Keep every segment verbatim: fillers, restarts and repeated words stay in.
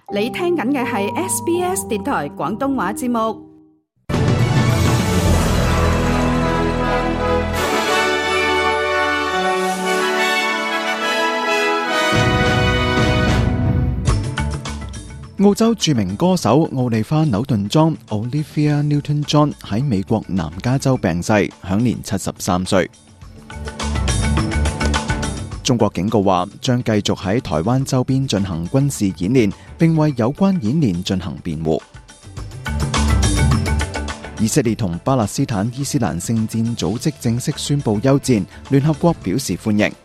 你聽緊嘅係 S B S 電台廣東話節目。 澳洲著名歌手奧利花·紐頓莊 （Olivia Newton-John） 喺美國南加州病逝，享年七十三歲。中國警告話，將繼續喺台灣周邊進行軍事演練，並為有關演練進行辯護。以色列同巴勒斯坦伊斯蘭聖戰組織正式宣布休戰，聯合國表示歡迎。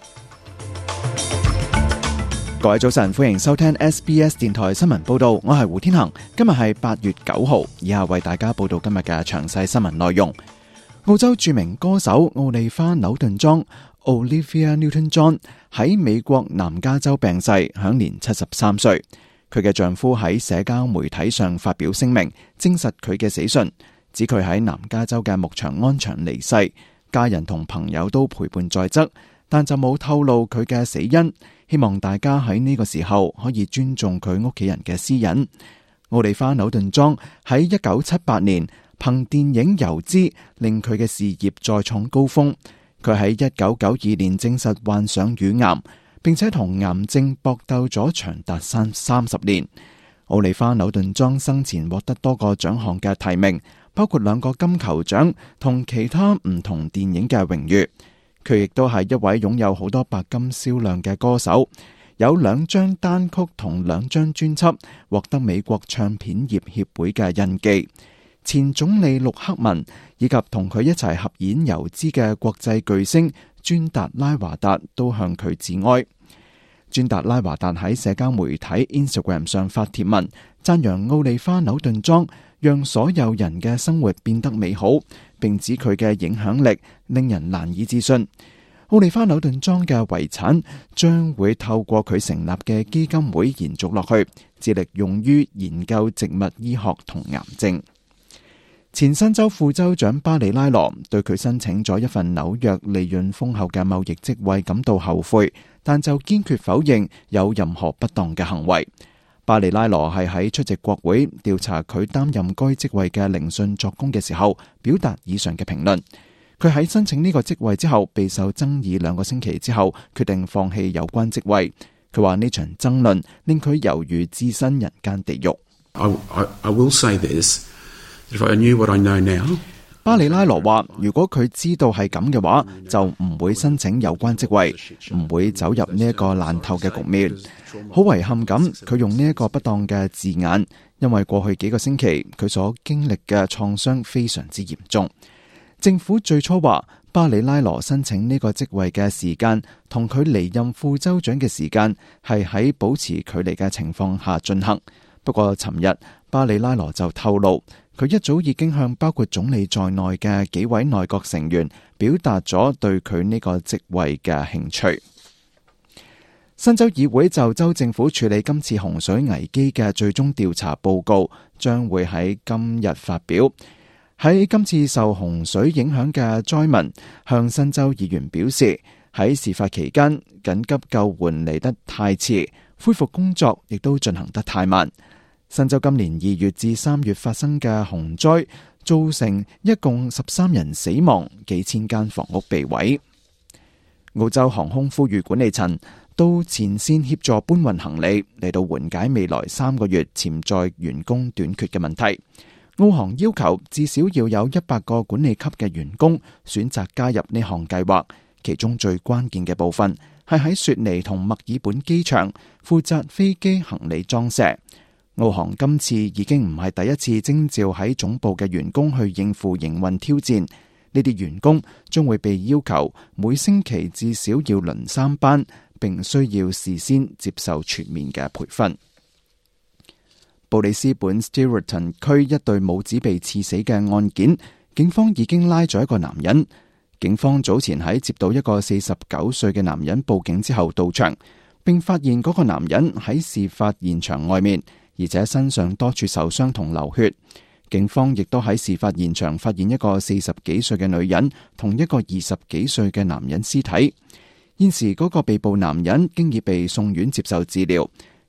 各位早晨，歡迎收聽 S B S 電台新聞報道，我係胡天恒。今日係八月九號，以下為大家報道今日嘅詳細新聞內容。澳洲著名歌手奧利花·紐頓莊 （Olivia Newton-John） 喺美國南加州病逝，享年七十三歲。佢嘅丈夫喺社交媒體上發表聲明，證實佢嘅死訊，指佢喺南加州嘅牧場安詳離世，家人同朋友都陪伴在側，但就冇透露佢嘅死因。希望大家喺呢個時候可以尊重佢屋企人嘅私隱。奧利花·紐頓莊喺一九七八年憑電影《油脂》令佢嘅事業再創高峰。佢喺一九九二年證實患上乳癌，並且同癌症搏鬥咗長達三三十年。奧利花·紐頓莊生前獲得多個獎項嘅提名，包括兩個金球獎同其他唔同電影嘅榮譽。佢亦都係一位擁有好多白金銷量嘅歌手，有兩張單曲同兩張專輯獲得美國唱片業協會嘅印記。前總理陸克文以及同佢一齊合演《油脂》嘅國際巨星尊達拉華達都向佢致哀。尊達拉華達喺社交媒體 Instagram 上發帖文，讚揚奧利花·紐頓莊讓所有人嘅生活變得美好，並指佢嘅影響力令人難以置信。奧利花·紐頓莊嘅遺產將會透過佢成立嘅基金會延續落去，致力用於研究植物醫學同癌症。前新州副州長巴里拉羅對佢申請咗一份紐約利潤豐厚嘅貿易職位感到後悔，但就堅決否認有任何不當嘅行為。巴里拉羅係喺出席國會調查佢擔任該職位嘅聆訊作供嘅時候，表達以上嘅評論。佢喺申請呢個職位之後，備受爭議兩個星期之後，決定放棄有關職位。佢話呢場爭論令佢猶如置身人間地獄。 I, I, I will say this, if I knew what I know now, 巴里拉羅話，如果佢知道係咁嘅話，就唔會申請有關職位，唔會走入呢一個爛透嘅局面。好遺憾咁，佢用呢一個不當嘅字眼，因為過去幾個星期佢所經歷嘅創傷非常之嚴重。政府最初話，巴里拉羅申請呢個職位嘅時間同佢離任副州長嘅時間係喺保持距離嘅情況下進行。不過尋日巴里拉羅就透露，佢一早已經向包括總理在內嘅幾位內閣成員表達咗對佢呢個職位嘅興趣。新州議會就州政府處理今次洪水危機嘅最終調查報告將會喺今日發表。喺今次受洪水影響嘅災民向新州議員表示，喺事發期間緊急救援嚟得太遲，恢復工作亦都進行得太慢。新州今年二月至三月發生嘅洪災造成一共十三人死亡，幾千間房屋被毀。澳洲航空呼籲管理層到前線協助搬運行李，嚟到緩解未來三個月潛在員工短缺嘅問題。澳航要求至少要有一百個管理級嘅員工選擇加入呢項計劃，其中最關鍵嘅部分係喺雪梨同墨爾本機場負責飛機行李裝卸。澳航今次已經唔係第一次徵召喺總部嘅員工去應付營運挑戰，呢啲員工將會被要求每星期至少要輪三班，並需要事先接受全面嘅培訓。布里斯本 Stewarton 區一對母子被刺死嘅案件，警方已經拉咗一個男人。警方早前喺接到一個四十九歲嘅男人報警之後到場，並發現嗰個男人喺事發現場外面，而且身上多處受傷同流血。警方亦都喺事發現場發現一個四十幾歲嘅女人同一個二十幾歲嘅男人屍體。現時嗰個被捕男人經已被送院接受治療。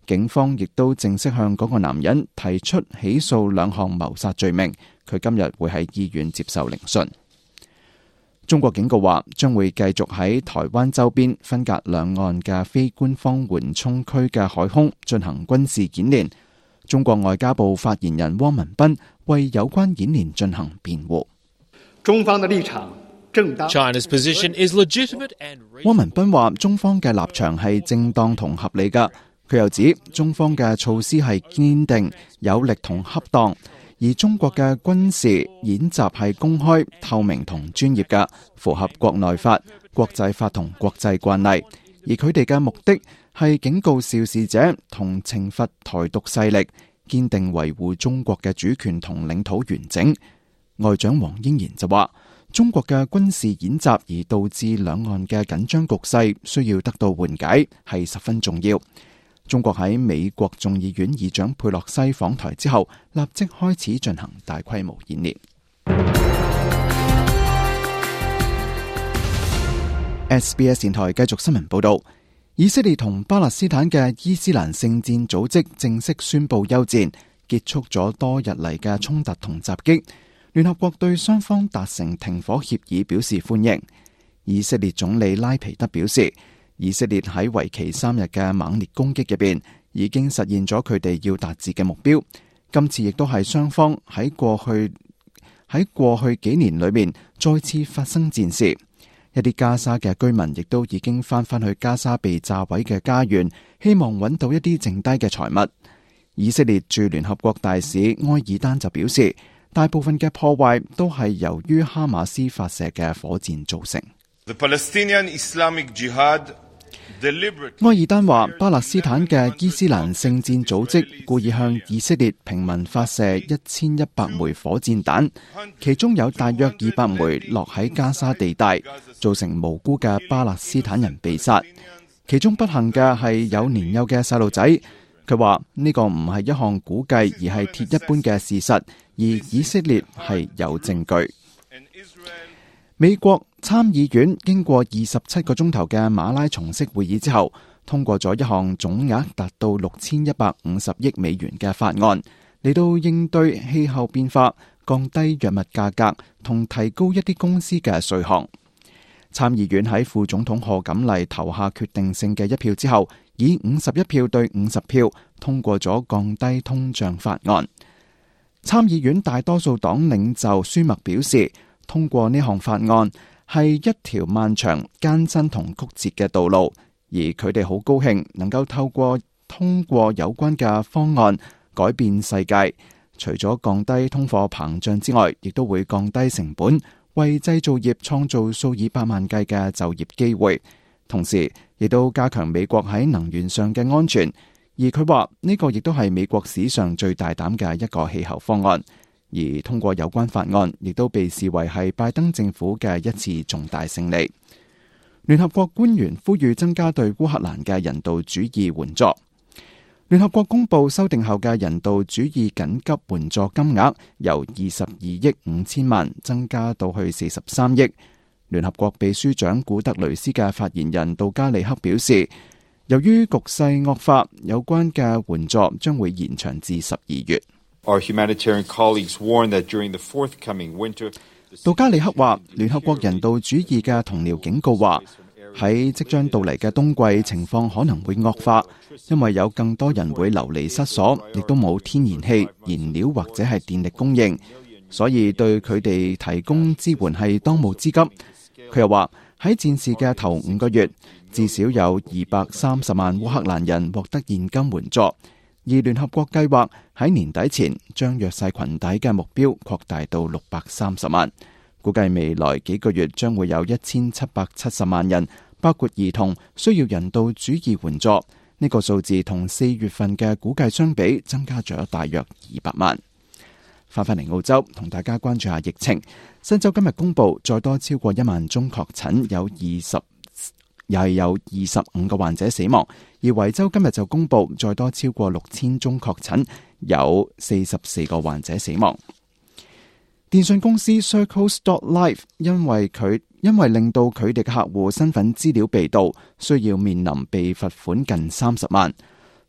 警方亦都正式向嗰個男人提出起訴兩項謀殺罪名，佢今日會喺醫院接受聆訊。中國警告話，將會繼續喺台灣周邊分隔兩岸嘅非官方緩衝區嘅海空進行軍事演練。中國外交部發言人汪文斌為有關演練進行辯護。 中方的立場正當。 China's position is legitimate and。 汪文斌話，中方嘅立場係正當同合理㗎。佢又指，中方嘅措施係堅定、有力同恰當。而中國嘅軍事演習係公開、透明同專業嘅，符合國內法、國際法同國際慣例。而佢哋嘅目的係警告肇事者同懲罰台獨勢力，堅定維護中國嘅主權同領土完整。外長黃英賢就話，中國嘅軍事演習而導致兩岸嘅緊張局勢需要得到緩解，係十分重要。中國喺美國眾議院議長佩洛西訪台之後，立即開始進行大規模演練。S B S 電台繼續新聞報道，以色列同巴勒斯坦嘅伊斯蘭聖戰組織正式宣布休戰，結束咗多日嚟嘅衝突同襲擊。聯合國對雙方達成停火協議表示歡迎。以色列總理拉皮德表示，以色列喺為期三日嘅猛烈攻擊入邊，已經實現咗佢哋要達至嘅目標。今次亦都係雙方喺過去喺過去幾年裏面再次發生戰事。一啲加沙嘅居民亦都已經翻返去加沙被炸毀嘅家園，希望揾到一啲剩低嘅財物。以色列駐聯合國大使埃爾丹就表示，大部分嘅破壞都係由於哈馬斯發射嘅火箭造成。 The Palestinian Islamic Jihad 埃爾丹話，巴勒斯坦嘅伊斯蘭聖戰組織故意向以色列平民發射一千一百枚火箭彈，其中有大約二百枚落喺加沙地帶，造成無辜嘅巴勒斯坦人被殺。其中不幸嘅係有年幼嘅細路仔。佢話呢個唔係一項估計，而係鐵一般嘅事實，而以色列係有證據。美國參議院經過二十七個鐘頭嘅馬拉松式會議之後，通過咗一項總額達到六千一百五十億美元嘅法案，嚟到應對氣候變化、降低藥物價格同提高一啲公司嘅稅項。參議院喺副總統賀錦麗投下決定性嘅一票之後，以五十一票對五十票通過咗降低通脹法案。參議院大多數黨領袖舒默表示，通過呢項法案係一條漫長、艱辛同曲折嘅道路，而佢哋好高興能夠透過通過有關嘅方案改變世界。除咗降低通貨膨脹之外，亦都會降低成本，為製造業創造數以百萬計嘅就業機會，同時亦都加強美國喺能源上嘅安全。而佢話呢個亦都係美國史上最大膽嘅一個氣候方案。而通過有關法案，亦都被視為係拜登政府嘅一次重大勝利。聯合國官員呼籲增加對烏克蘭嘅人道主義援助。聯合國公布修訂後嘅人道主義緊急援助金額，由二十二億五千萬增加到去四十三億。聯合國秘書長古特雷斯嘅發言人杜加里克表示，由於局勢惡化，有關嘅援助將會延長至十二月。 Our humanitarian colleagues warn that during the forthcoming winter， 杜加里克話，聯合國人道主義嘅同僚警告話，喺即將到嚟嘅冬季，情況可能會惡化，因為有更多人會流離失所，亦都冇天然氣、燃料或者係電力供應，所以對佢哋提供支援係當務之急。佢又話，喺戰事嘅頭五個月，至少有二百三十萬烏克蘭人獲得現金援助。而聯合國計劃喺年底前將弱勢群體嘅目標擴大到六百三十萬，估計未來幾個月將會有一千七百七十萬人，包括兒童，需要人道主義援助。呢、這個數字同四月份嘅估計相比，增加咗大約二百萬。翻返嚟澳洲，同大家關注下疫情。新州今日公布再多超過一萬宗確診，有二十。又係有二十五個患者死亡，而維州今日就公布再多超過六千宗確診，有四十四個患者死亡。電信公司 Circles.Life 因為佢因為令到佢哋嘅客戶身份資料被盜，需要面臨被罰款近三十萬。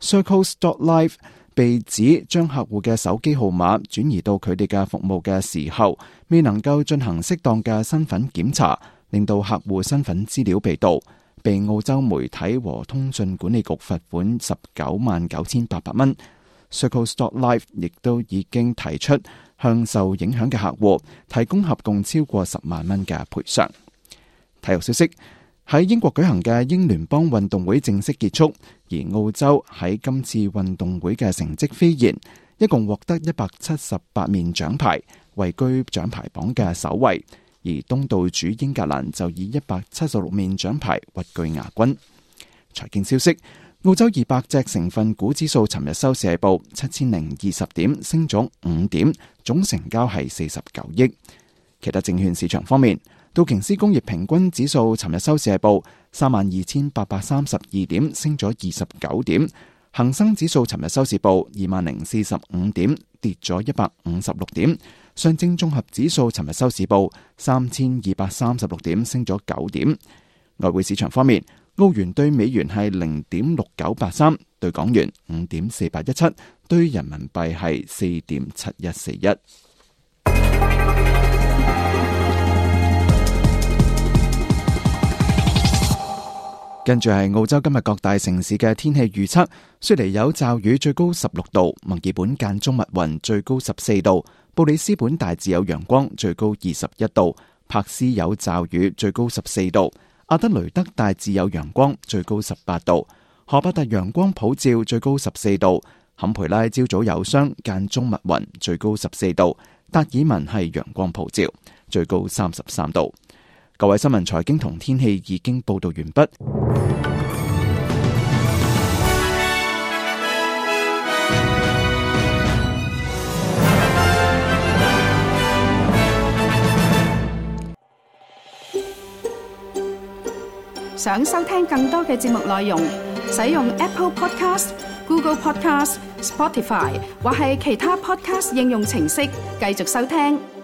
Circles dot Life 被指將客戶嘅手機號碼轉移到佢哋嘅服務嘅時候，未能夠進行適當嘅身份檢查，令到客戶身份資料被盜，被澳洲媒體和通訊管理局罰款十九萬九千八百蚊。Circles dot Life 亦都已經提出向受影響嘅客戶提供合共超過十萬蚊嘅賠償。體育消息，喺英國舉行嘅英聯邦運動會正式結束，而澳洲喺今次運動會嘅成績斐然，一共獲得一百七十八面獎牌，位居獎牌榜嘅首位。而東道主英格蘭就以一百七十六面獎牌屈居亞軍。財經消息，澳洲二百隻成分股指數尋日收市係報七千零二十點，升咗五點，總成交係四十九億。其他證券市場方面，道瓊斯工業平均指數尋日收市係報三萬二千八百三十二點，升咗二十九點。恒生指數尋日收市報二萬零四十五點，跌咗一百五十六點。上證綜合指數尋日收市報三千二百三十六點，升咗九點。外匯市場方面，澳元對美元係零點六九八三，對港元五點四八一七，對人民幣係四點七一四一。跟住係澳洲今日各大城市嘅天氣預測，雪梨有驟雨，最高十六度；墨爾本間中密雲，最高十四度；布里斯本大致有陽光，最高二十一度；柏斯有驟雨，最高十四度；阿德雷德大致有陽光，最高十八度；荷伯特陽光普照，最高十四度；坎培拉朝早有霜，間中密雲，最高十四度；達爾文係陽光普照，最高三十三度。各位新聞財經同天氣已經報道完畢。 想收聽更多嘅節目內容，使用 Apple Podcast、Google Podcast、Spotify 或係其他 Podcast 應用程式繼續收聽。